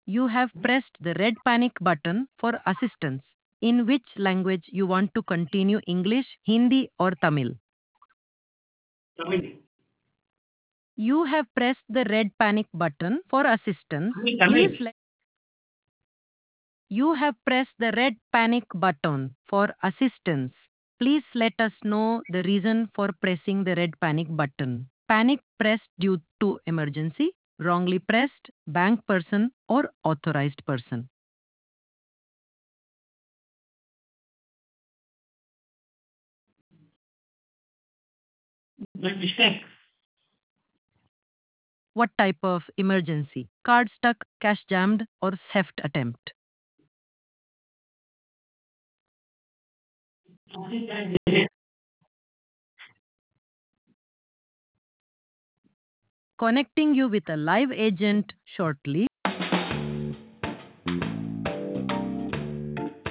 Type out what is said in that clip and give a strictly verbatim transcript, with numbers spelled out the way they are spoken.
You have pressed the red panic button for assistance. In which language you want to continue, English, Hindi or Tamil? Tamil. You have pressed the red panic button for assistance. Tamil, Tamil. Please let You have pressed the red panic button for assistance. Please let us know the reason for pressing the red panic button. Panic pressed due to emergency, wrongly pressed, bank person or authorized person. By mistake. What type of emergency? Card stuck, cash jammed or theft attempt? Connecting you with a live agent shortly.